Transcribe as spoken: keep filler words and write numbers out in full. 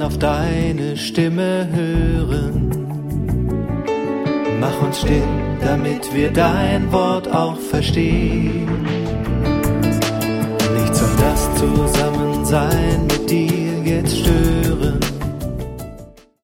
auf deine Stimme hören. Mach uns still, damit wir dein Wort auch verstehen. Nicht soll das Zusammensein mit dir